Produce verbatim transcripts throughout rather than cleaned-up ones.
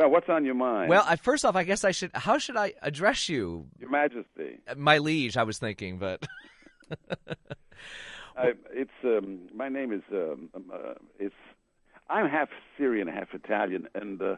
Well, what's on your mind? Well, I, first off, I guess I should. How should I address you? Your Majesty. My liege, I was thinking, but I, it's um, my name is um, uh, it's. I'm half Syrian, half Italian, and uh,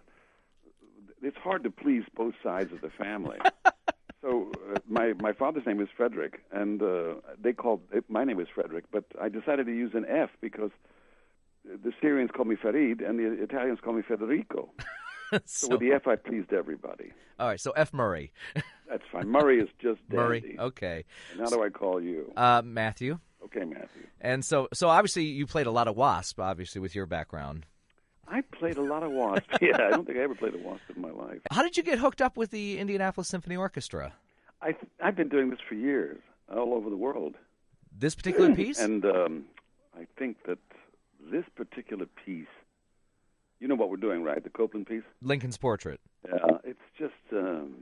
it's hard to please both sides of the family. So uh, my my father's name is Frederick, and uh, they called it, my name is Frederick, but I decided to use an F because the Syrians call me Farid and the Italians call me Federico. so, so with the F, I pleased everybody. All right, so F. Murray. That's fine. Murray is just dandy. Murray, okay. And how do I call you? Uh, Matthew. Okay, Matthew. And so, so obviously you played a lot of Wasp, obviously, with your background. I played a lot of Wasp. Yeah, I don't think I ever played a Wasp in my life. How did you get hooked up with the Indianapolis Symphony Orchestra? I th- I've been doing this for years, all over the world. This particular piece? And um, I think that this particular piece, you know what we're doing, right? The Copland piece? Lincoln's Portrait. Yeah, it's just, um,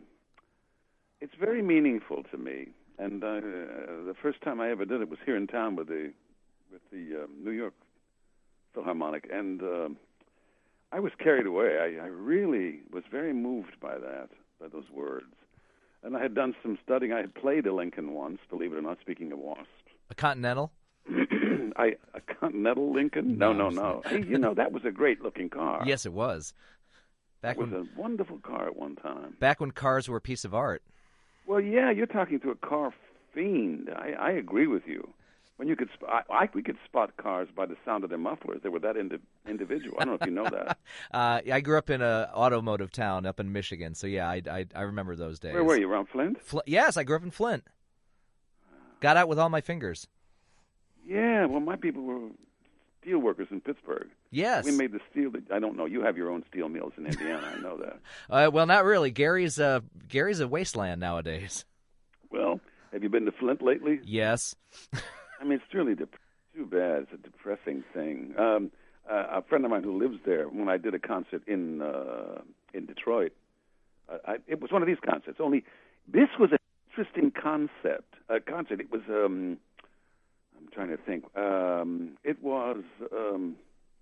it's very meaningful to me. And uh, the first time I ever did it was here in town with the with the um, New York Philharmonic, and uh, I was carried away. I, I really was very moved by that, by those words. And I had done some studying. I had played a Lincoln once, believe it or not, speaking of Wasp. A Continental? I A Continental Lincoln? No, no, no. no. Hey, you know, that was a great-looking car. Yes, it was. Back it was when, a wonderful car at one time. Back when cars were a piece of art. Well, yeah, you're talking to a car fiend. I, I agree with you. When you could, sp- I, I, we could spot cars by the sound of their mufflers. They were that indi- individual. I don't know if you know that. uh, I grew up in an automotive town up in Michigan, so yeah, I, I, I remember those days. Where were you, around Flint? Fl- yes, I grew up in Flint. Got out with all my fingers. Yeah, well, my people were steel workers in Pittsburgh. Yes. We made the steel. That, I don't know. You have your own steel mills in Indiana. I know that. Uh, well, not really. Gary's, uh, Gary's a wasteland nowadays. Well, have you been to Flint lately? Yes. I mean, it's really dep- too bad. It's a depressing thing. Um, uh, a friend of mine who lives there, when I did a concert in uh, in Detroit, uh, I, it was one of these concerts. Only this was an interesting concept. A concert. It was. Um, I'm trying to think. Um, it was. Um,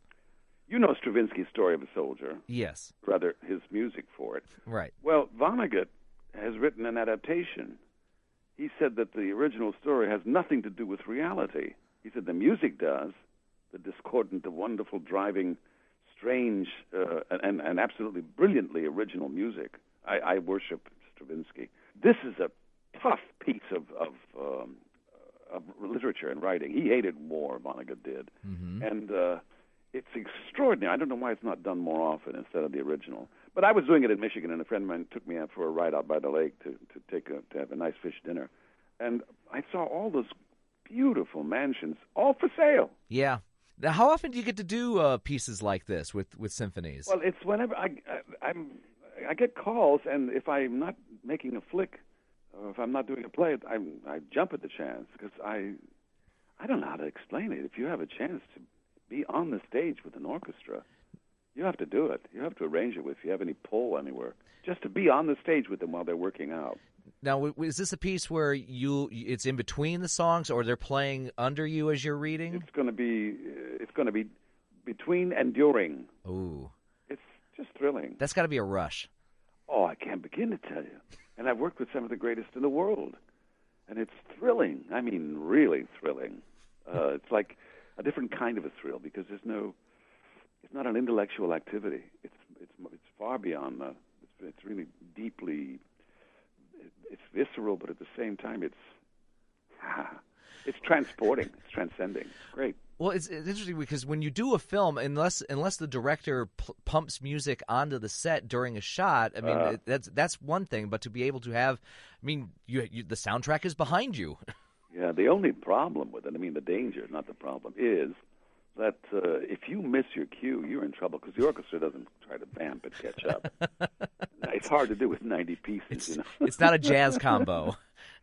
you know Stravinsky's Story of a Soldier. Yes. Rather, his music for it. Right. Well, Vonnegut has written an adaptation. He said that the original story has nothing to do with reality. He said the music does, the discordant, the wonderful, driving, strange, uh, and, and absolutely brilliantly original music. I, I worship Stravinsky. This is a tough piece of, of, um, of literature and writing. He hated war, Vonnegut did. Mm-hmm. And uh, it's extraordinary. I don't know why it's not done more often instead of the original. But I was doing it in Michigan, and a friend of mine took me out for a ride out by the lake to, to take a, to have a nice fish dinner. And I saw all those beautiful mansions, all for sale. Yeah. Now, how often do you get to do uh, pieces like this with, with symphonies? Well, it's whenever I, I I'm I get calls, and if I'm not making a flick, or if I'm not doing a play, I I jump at the chance because I I don't know how to explain it. If you have a chance to be on the stage with an orchestra, you have to do it. You have to arrange it with, if you have any pull anywhere, just to be on the stage with them while they're working out. Now, is this a piece where you it's in between the songs, or they're playing under you as you're reading? It's going to be it's going to be between and during. Ooh, it's just thrilling. That's got to be a rush. Oh, I can't begin to tell you. And I've worked with some of the greatest in the world, and it's thrilling. I mean, really thrilling. Uh, it's like a different kind of a thrill because there's no. It's not an intellectual activity. It's it's it's far beyond that. It's, it's really deeply. It's visceral, but at the same time, it's ah, it's transporting. It's transcending. Great. Well, it's, it's interesting because when you do a film, unless unless the director p- pumps music onto the set during a shot, I mean Uh, that's that's one thing. But to be able to have, I mean, you, you the soundtrack is behind you. Yeah. The only problem with it, I mean, the danger, not the problem, is that uh, if you miss your cue, you're in trouble because the orchestra doesn't try to vamp and catch up. It's hard to do with ninety pieces. It's, you know, it's not a jazz combo.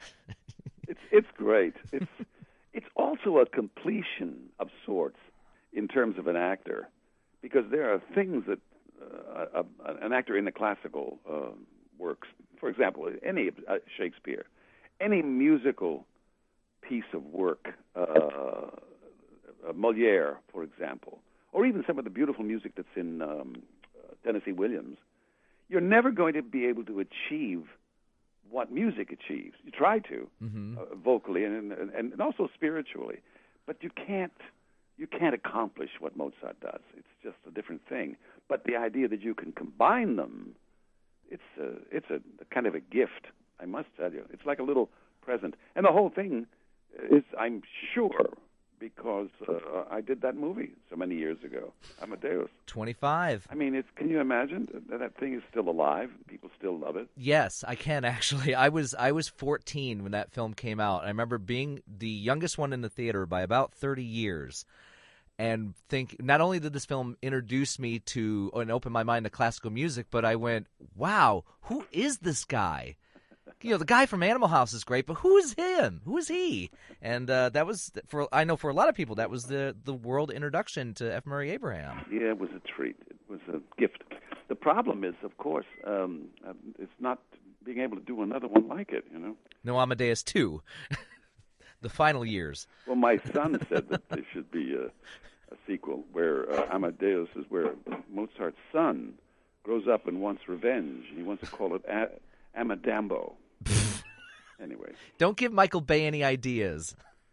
it's it's great. It's it's also a completion of sorts in terms of an actor, because there are things that uh, a, an actor in the classical uh, works, for example, any uh, Shakespeare, any musical piece of work. Uh, Uh, Molière, for example, or even some of the beautiful music that's in um, uh, Tennessee Williams, you're never going to be able to achieve what music achieves. You try to, mm-hmm. uh, vocally and, and and also spiritually, but you can't you can't accomplish what Mozart does. It's just a different thing. But the idea that you can combine them, it's a, it's a, a kind of a gift, I must tell you. It's like a little present. And the whole thing is, I'm sure, because uh, I did that movie so many years ago, Amadeus. twenty-five. I mean, it's, can you imagine that that thing is still alive? People still love it. Yes, I can actually. I was I was fourteen when that film came out. I remember being the youngest one in the theater by about thirty years. And think not only did this film introduce me to and open my mind to classical music, but I went, wow, who is this guy? You know, the guy from Animal House is great, but who is him? Who is he? And uh, that was, for I know for a lot of people, that was the, the world introduction to F. Murray Abraham. Yeah, it was a treat. It was a gift. The problem is, of course, um, it's not being able to do another one like it, you know. No Amadeus two. The final years. Well, my son said that there should be a, a sequel where uh, Amadeus is where Mozart's son grows up and wants revenge. He wants to call it a- Amadambo. Anyway. Don't give Michael Bay any ideas.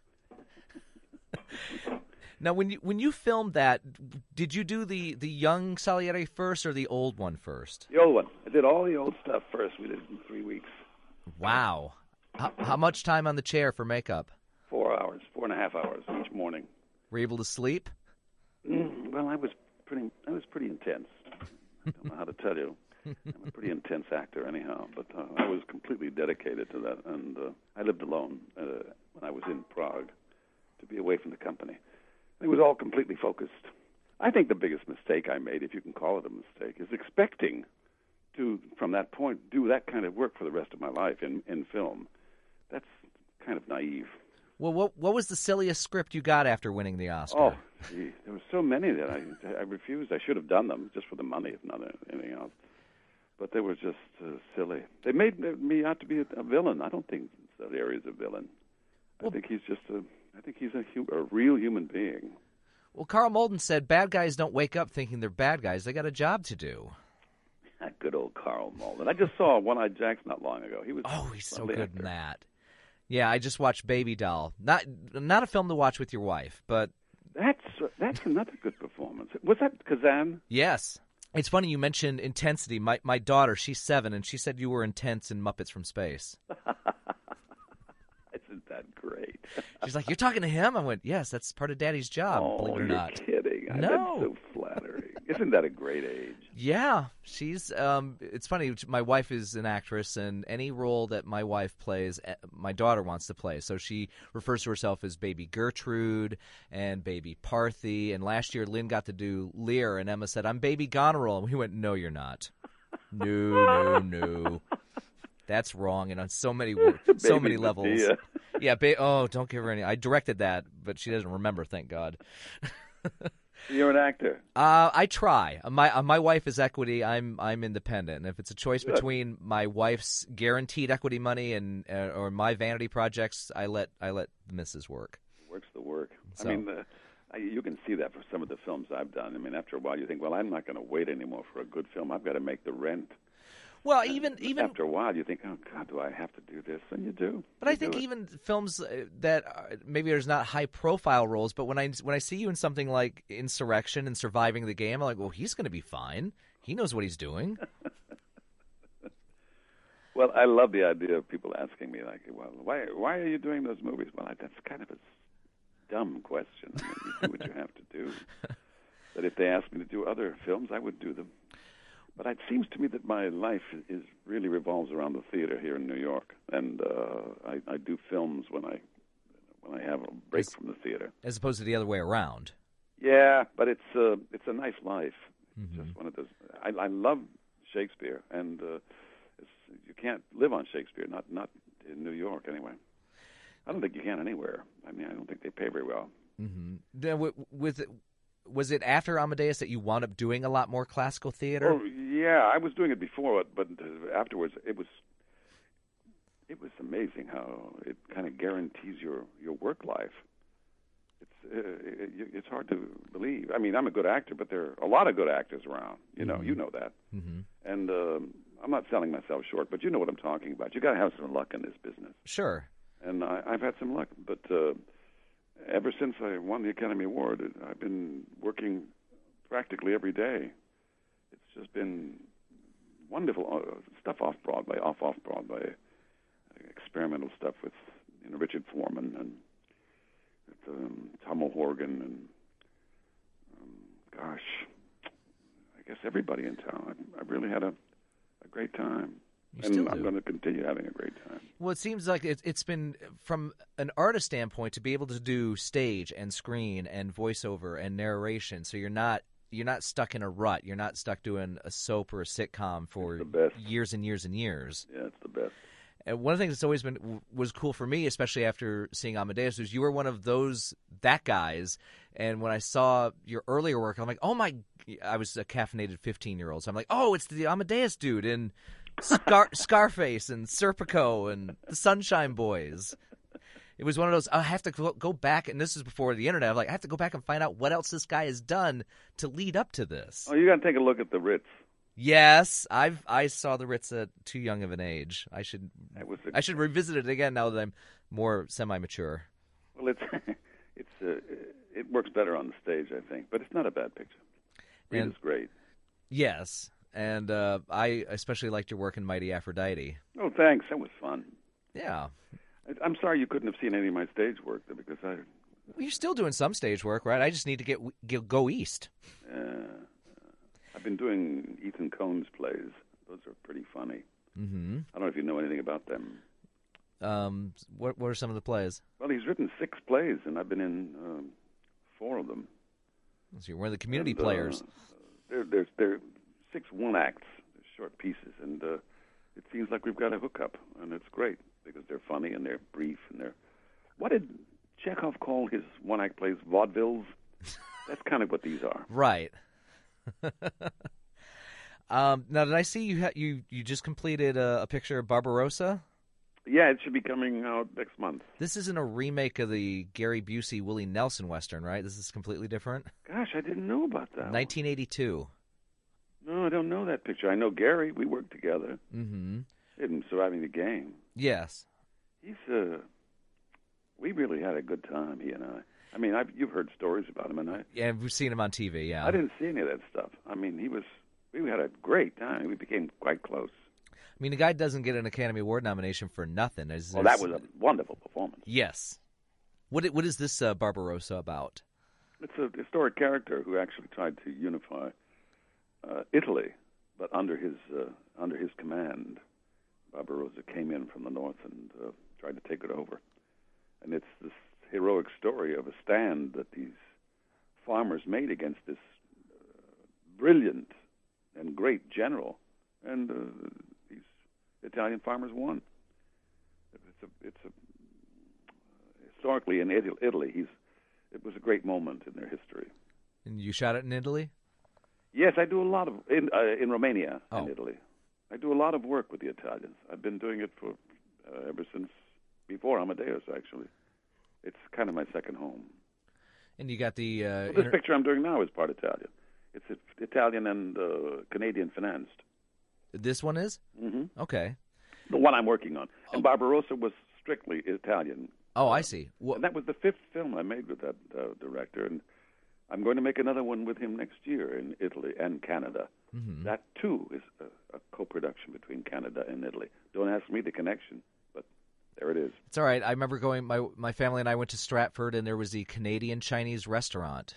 Now, when you when you filmed that, did you do the, the young Salieri first or the old one first? The old one. I did all the old stuff first. We did it in three weeks. Wow. How, how much time on the chair for makeup? Four hours, four and a half hours each morning. Were you able to sleep? Mm, well, I was pretty. I was pretty intense. I don't know how to tell you. I'm a pretty intense actor, anyhow. But uh, I was completely dedicated to that, and uh, I lived alone uh, when I was in Prague to be away from the company. It was all completely focused. I think the biggest mistake I made, if you can call it a mistake, is expecting to, from that point, do that kind of work for the rest of my life in in film. That's kind of naive. Well, what what was the silliest script you got after winning the Oscar? Oh, gee, there were so many that I I refused. I should have done them just for the money, if not anything else. But they were just uh, silly. They made me out to be a, a villain. I don't think Salieri is a villain. Well, I think he's just a. I think he's a, hu- a real human being. Well, Carl Malden said bad guys don't wake up thinking they're bad guys. They got a job to do. Good old Carl Malden. I just saw One-Eyed Jacks not long ago. He was oh, he's so lovely good actor. in that. Yeah, I just watched Baby Doll. Not not a film to watch with your wife, but that's that's another good performance. Was that Kazan? Yes. It's funny you mentioned intensity. My my daughter, she's seven, and she said you were intense in Muppets from Space. Isn't that great? She's like, "You're talking to him?" I went, "Yes, that's part of Daddy's job." Oh, believe it or you're not. kidding! I, No. That's so flattering. Isn't that a great age? Yeah, she's. Um, it's funny. My wife is an actress, and any role that my wife plays, eh, my daughter wants to play. So she refers to herself as Baby Gertrude and Baby Parthy. And last year, Lynn got to do Lear, and Emma said, "I'm Baby Goneril," and we went, "No, you're not. No, no, no. That's wrong." And on so many, so many levels. Medea. Yeah. Ba- oh, don't give her any. I directed that, but she doesn't remember. Thank God. You're an actor. Uh, I try. My uh, my wife is equity. I'm I'm independent. And if it's a choice Good. between my wife's guaranteed equity money and uh, or my vanity projects, I let I let the missus work. Work's the work. So. I mean, uh, I, you can see that for some of the films I've done. I mean, after a while, you think, well, I'm not going to wait anymore for a good film. I've got to make the rent. Well, even And even after a while, you think, oh God, do I have to do this? And you do. But You I think do it. even films uh, that are, maybe there's not high profile roles, but when I when I see you in something like Insurrection and Surviving the Game, I'm like, well, he's going to be fine. He knows what he's doing. Well, I love the idea of people asking me, like, well, why why are you doing those movies? Well, I, that's kind of a dumb question. I mean, you do what you have to do. But if they asked me to do other films, I would do them. But it seems to me that my life is really revolves around the theater here in New York, and uh, I, I do films when I when I have a break As- from the theater. As opposed to the other way around. Yeah, but it's uh, it's a nice life. Mhm. Just one of those. I, I love Shakespeare, and uh, it's, you can't live on Shakespeare. Not not in New York anyway. I don't think you can anywhere. I mean, I don't think they pay very well. Mm-hmm. Then with, with was it after Amadeus that you wound up doing a lot more classical theater? Oh yeah, I was doing it before, but uh, afterwards it was it was amazing how it kind of guarantees your, your work life. it's uh, it, it's hard to believe. I mean, I'm a good actor, but there are a lot of good actors around. You know, Mm-hmm. you know that. Mm-hmm. And um, I'm not selling myself short, but you know what I'm talking about. You got to have some luck in this business. Sure. And I, I've had some luck, but uh, ever since I won the Academy Award, it, I've been working practically every day. It's just been wonderful uh, stuff off Broadway, off off Broadway, experimental stuff with you know Richard Foreman and with, um, Tom O'Horgan and um, gosh, I guess everybody in town. I, I really had a, a great time. You and still I'm do. going to continue having a great time. Well, it seems like it, it's been, from an artist standpoint, to be able to do stage and screen and voiceover and narration, so you're not you're not stuck in a rut. You're not stuck doing a soap or a sitcom for It's the best. years and years and years. Yeah, it's the best. And one of the things that's always been was cool for me, especially after seeing Amadeus, was you were one of those that guys. And when I saw your earlier work, I'm like, oh my! I was a caffeinated fifteen year old, so I'm like, oh, it's the Amadeus dude in Scar- Scarface and Serpico and the Sunshine Boys. It was one of those. I have to go- go back, and this is before the internet. I'm like, I have to go back and find out what else this guy has done to lead up to this. Oh, you got to take a look at the Ritz. Yes, I've I saw the Ritz at too young of an age. I should That was a, I should revisit it again now that I'm more semi-mature. well, it's it's uh, it works better on the stage, I think, but it's not a bad picture. And- Rita's great. Yes, and uh, I especially liked your work in Mighty Aphrodite. Oh, thanks. That was fun. Yeah, I- I'm sorry you couldn't have seen any of my stage work though, because I well, you're still doing some stage work, right? I just need to get, get go east. uh, I've been doing Ethan Coen's plays. Those are pretty funny. Mm-hmm. I don't know if you know anything about them. Um, what what are some of the plays? Well, he's written six plays, and I've been in um, four of them. So you're one of the community And, uh, players. There, there's there six one acts, short pieces, and uh, it seems like we've got a hookup, and it's great because they're funny and they're brief and they're. What did Chekhov call his one act plays? Vaudevilles. That's kind of what these are. Right. um, now, did I see you ha- you you just completed a, a picture of Barbarossa? Yeah, it should be coming out next month. This isn't a remake of the Gary Busey Willie Nelson Western, right? This is completely different. Gosh, I didn't know about that. one. nineteen eighty-two. No, I don't know that picture. I know Gary. We worked together Mm-hmm. in Surviving the Game. Yes. He's uh, we really had a good time. He and I. I mean, I've, you've heard stories about him, and I. Yeah, we've seen him on T V, yeah. I didn't see any of that stuff. I mean, he was. We had a great time. We became quite close. I mean, the guy doesn't get an Academy Award nomination for nothing. Is Well, that was a wonderful performance. Yes. What i- what is this uh, Barbarossa about? It's a historic character who actually tried to unify uh, Italy, but under his uh, under his command, Barbarossa came in from the north and uh, tried to take it over. And it's this heroic story of a stand that these farmers made against this uh, brilliant and great general, and uh, these Italian farmers won. It's a, it's a historically in Italy, Italy, he's it was a great moment in their history. And you shot it in Italy? Yes, I do a lot of in uh, in Romania Oh. and Italy. I do a lot of work with the Italians. I've been doing it for uh, ever since before Amadeus. Actually, it's kind of my second home. And you got the... Uh, Well, this inter- picture I'm doing now is part Italian. It's uh, Italian and uh, Canadian financed. this one is? hmm Okay. The one I'm working on. And Barbarossa was strictly Italian. Oh, I see. Well, And that was the fifth film I made with that uh, director. And I'm going to make another one with him next year in Italy and Canada. mhm. That, too, is a, a co-production between Canada and Italy. Don't ask me the connection, but there it is. It's all right. I remember going, my my family and I went to Stratford, and there was the Canadian Chinese restaurant.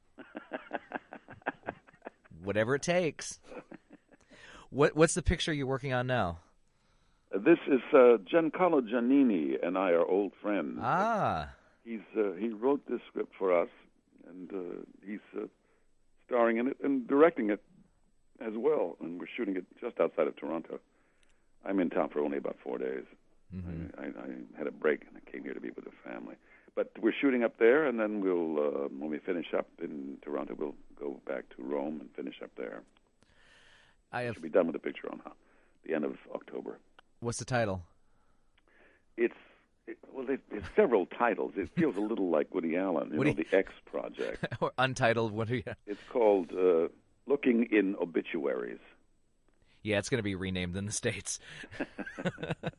Whatever it takes. What What's the picture you're working on now? This is uh, Giancarlo Giannini and I are old friends. Ah, He's uh, he wrote this script for us, and uh, he's uh, starring in it and directing it as well. And we're shooting it just outside of Toronto. I'm in town for only about four days. mhm. I, I, I had a break and I came here to be with the family. But we're shooting up there, and then we'll uh, when we finish up in Toronto, we'll go back to Rome and finish up there. I have. Should be done with the picture on uh, the end of October. What's the title? It's It, well, it, it's several titles. It feels a little like Woody Allen, you Woody- know, the X Project. or untitled. What? Are you... It's called uh, Looking in Obituaries. Yeah, it's going to be renamed in the States. It's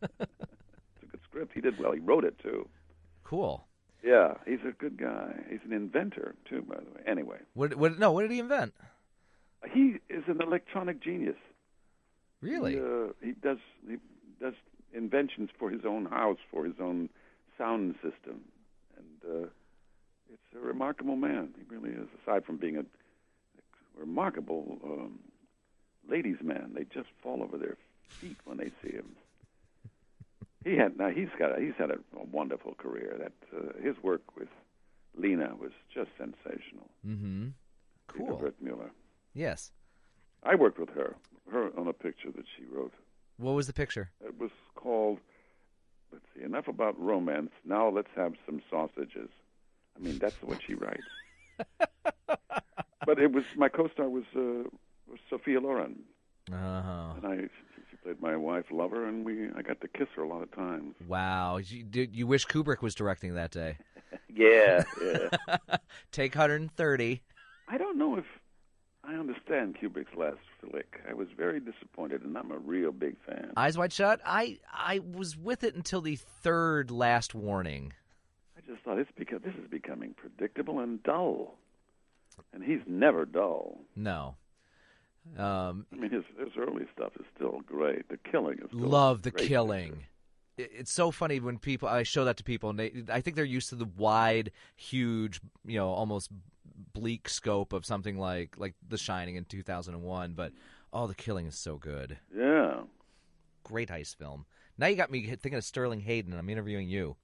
a good script. He did well. He wrote it, too. Cool. Yeah, he's a good guy. He's an inventor, too, by the way. Anyway. What? What? No, what did he invent? He is an electronic genius. Really? He, uh, he does he does inventions for his own house, for his own sound system, and uh, it's a remarkable man. He really is. Aside from being a, a remarkable um, ladies' man, they just fall over their feet when they see him. He had now he's got a, he's had a, a wonderful career. That uh, his work with Lena was just sensational. Mm-hmm. Cool. Lena Wertmuller. Yes. I worked with her, her on a picture that she wrote. What was the picture? It was called, let's see, Enough About Romance. Now let's have some sausages. I mean, that's what she writes. But it was, my co-star was, uh, was Sophia Loren. Uh-huh. And I, she played my wife, lover, and we, I got to kiss her a lot of times. Wow. You, did, you wish Kubrick was directing that day. Yeah, yeah. Take one hundred thirty. I don't know if I understand Kubrick's last flick. I was very disappointed, and I'm a real big fan. Eyes Wide Shut? I I was with it until the third Last Warning. I just thought it's because this is becoming predictable and dull. And he's never dull. No. Um, I mean, his his early stuff is still great. The Killing is still love The great Killing. picture. It- It's so funny when people I show that to people, and they I think they're used to the wide, huge, you know, almost bleak scope of something like like The Shining in two thousand one. But oh, The Killing is so good. Yeah. Great heist film. Now you got me thinking of Sterling Hayden. I'm interviewing you.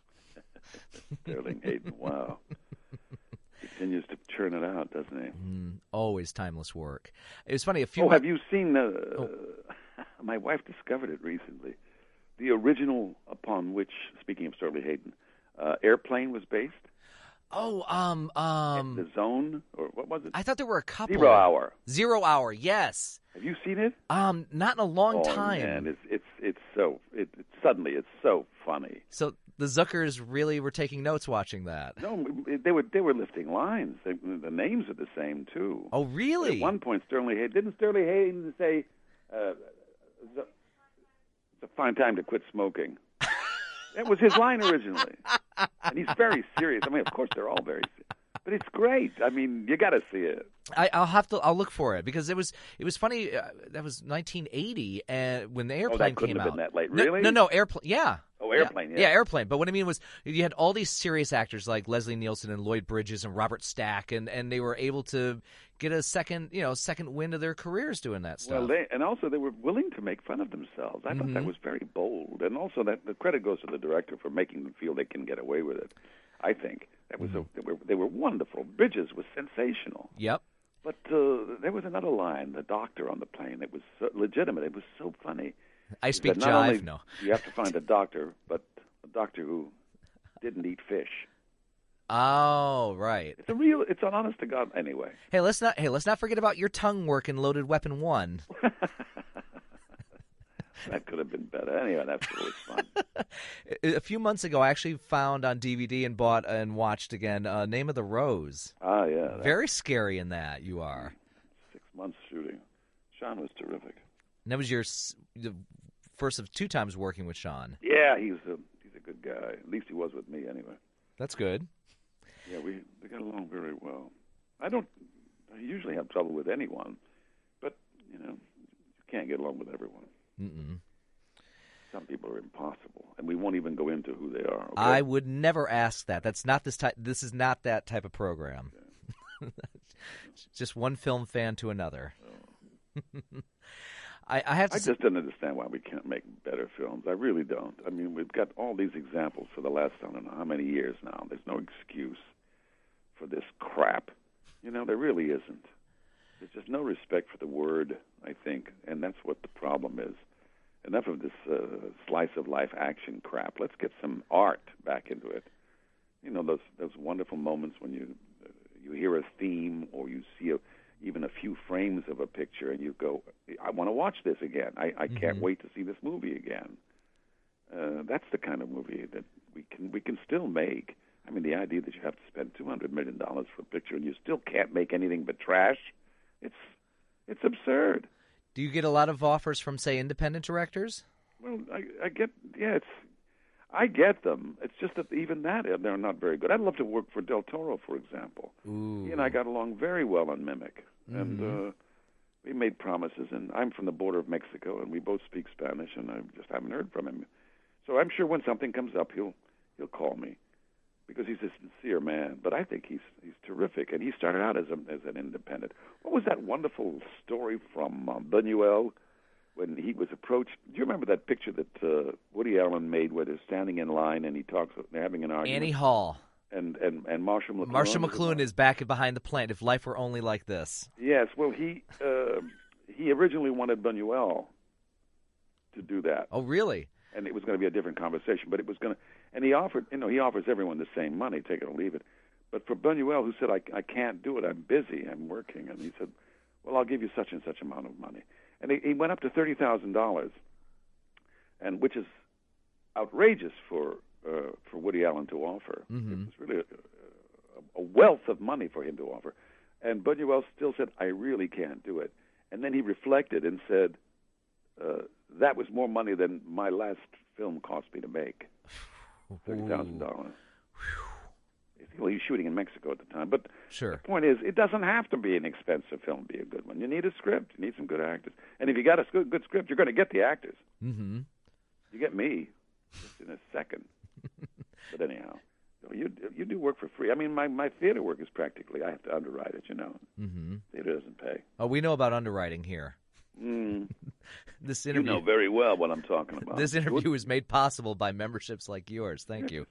Sterling Hayden, wow. Continues to churn it out, doesn't he? Mm, always timeless work. It was funny. A few. Oh, mon- have you seen, uh, Oh. my wife discovered it recently, the original upon which, speaking of Sterling Hayden, uh, Airplane was based? Oh, um, um. The Zone, or what was it? I thought there were a couple. Zero Hour. Zero Hour. Yes. Have you seen it? Um, not in a long oh, time. man, it's it's it's so it, it suddenly it's so funny. So the Zuckers really were taking notes watching that. No, they were they were lifting lines. They, the names are the same too. Oh, really? At one point, Sterling Hayden didn't Sterling Hayden say, uh, "It's a fine time to quit smoking." That was his line originally, and he's very serious. I mean, of course, they're all very serious, but it's great. I mean, you got to see it. I, I'll have to. I'll look for it because it was. It was funny. Uh, that was nineteen eighty, and when the airplane oh, that couldn't came have out. been that late. No, Really? No, no, airplane. Yeah. Oh, Airplane. Yeah. Yeah. yeah, Airplane. But what I mean was, you had all these serious actors like Leslie Nielsen and Lloyd Bridges and Robert Stack, and, and they were able to get a second, you know, second wind of their careers doing that stuff. Well, they, and also they were willing to make fun of themselves. I thought Mhm. that was very bold, and also that the credit goes to the director for making them feel they can get away with it. I think that was Mm-hmm. a, they were they were wonderful. Bridges was sensational, Yep. but uh, there was another line, the doctor on the plane, that was so legitimate. It was so funny. I He speak said, not jive. only No. You have to find a doctor, but a doctor who didn't eat fish. Oh, right. It's a real. It's an honest to God. Anyway, Hey, let's not. Hey, let's not forget about your tongue work in Loaded Weapon One. that could have been better. Anyway, that's always fun. A few months ago, I actually found on D V D and bought and watched again uh, Name of the Rose. Ah, yeah. that- Very scary in that, you are. Six months shooting. Sean was terrific. And that was your s- the first of two times working with Sean. Yeah, he's a he's a good guy. At least he was with me, anyway. That's good. Yeah, we we got along very well. I don't I usually have trouble with anyone, but you know, you can't get along with everyone. Mm-mm. Some people are impossible, and we won't even go into who they are. Okay? I would never ask that. That's not this type. This is not that type of program. Just one film fan to another. I, I have to. I s- just don't understand why we can't make better films. I really don't. I mean, we've got all these examples for the last I don't know how many years now. There's no excuse for this crap. You know, there really isn't. There's just no respect for the word, I think, and that's what the problem is. Enough of this uh, slice of life action crap. Let's get some art back into it. You know, those those wonderful moments when you uh, you hear a theme or you see a, even a few frames of a picture and you go, I want to watch this again. I, I can't Mhm. wait to see this movie again. Uh, that's the kind of movie that we can we can still make. I mean, the idea that you have to spend two hundred million dollars for a picture and you still can't make anything but trash, it's it's absurd. Do you get a lot of offers from, say, independent directors? Well, I, I get, yeah, it's, I get them. It's just that even that, they're not very good. I'd love to work for Del Toro, for example. Ooh. He and I got along very well on Mimic. Mm-hmm. And uh, we made promises, and I'm from the border of Mexico, and we both speak Spanish, and I just haven't heard from him. So I'm sure when something comes up, he'll he'll call me, because he's a sincere man. But I think he's he's terrific, and he started out as a, as an independent. What was that wonderful story from uh, Buñuel when he was approached? Do you remember that picture that uh, Woody Allen made where they're standing in line and he talks, they're having an argument? Annie Hall. And, and, and Marshall McLuhan. Marshall McLuhan is back behind the plant. If life were only like this. Yes, well, he uh, he originally wanted Buñuel to do that. Oh, really? And it was going to be a different conversation, but it was going to, and he offered, you know, he offers everyone the same money, take it or leave it. But for Buñuel, who said, I, I can't do it, I'm busy, I'm working, and he said, well, I'll give you such and such amount of money. And he, he went up to thirty thousand dollars, and which is outrageous for uh, for Woody Allen to offer. Mm-hmm. It was really a, a wealth of money for him to offer. And Buñuel still said, I really can't do it. And then he reflected and said, uh, that was more money than my last film cost me to make, thirty thousand dollars. He was shooting in Mexico at the time. But sure. The point is, it doesn't have to be an expensive film to be a good one. You need a script. You need some good actors. And if you got a good, good script, you're going to get the actors. Mm-hmm. You get me just in a second. But anyhow, you you do work for free. I mean, my, my theater work is practically, I have to underwrite it, you know. Mm-hmm. Theater doesn't pay. Oh, we know about underwriting here. Mm. This interview, you know very well what I'm talking about. This interview is made possible by memberships like yours. Thank you.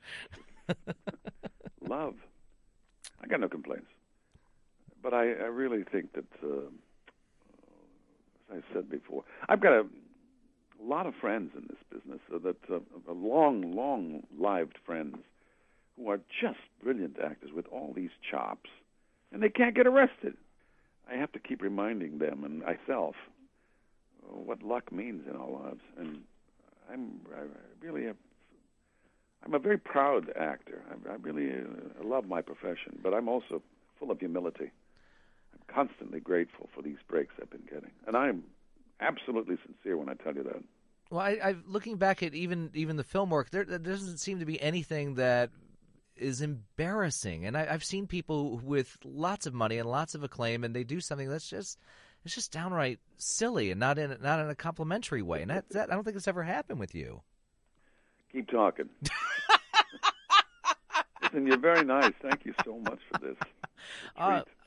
Love. I got no complaints. But I, I really think that, uh, as I said before, I've got a lot of friends in this business, so that uh, long, long-lived friends who are just brilliant actors with all these chops, and they can't get arrested. I have to keep reminding them and myself what luck means in our lives, and I'm I really have, I'm a very proud actor. I, I really uh, love my profession, but I'm also full of humility. I'm constantly grateful for these breaks I've been getting, and I'm absolutely sincere when I tell you that. Well, I, I looking back at even even the film work, there, there doesn't seem to be anything that is embarrassing. And I, I've seen people with lots of money and lots of acclaim, and they do something that's just it's just downright silly and not in not in a complimentary way. And that, that I don't think it's ever happened with you. Keep talking. Listen, you're very nice. Thank you so much for this. Uh,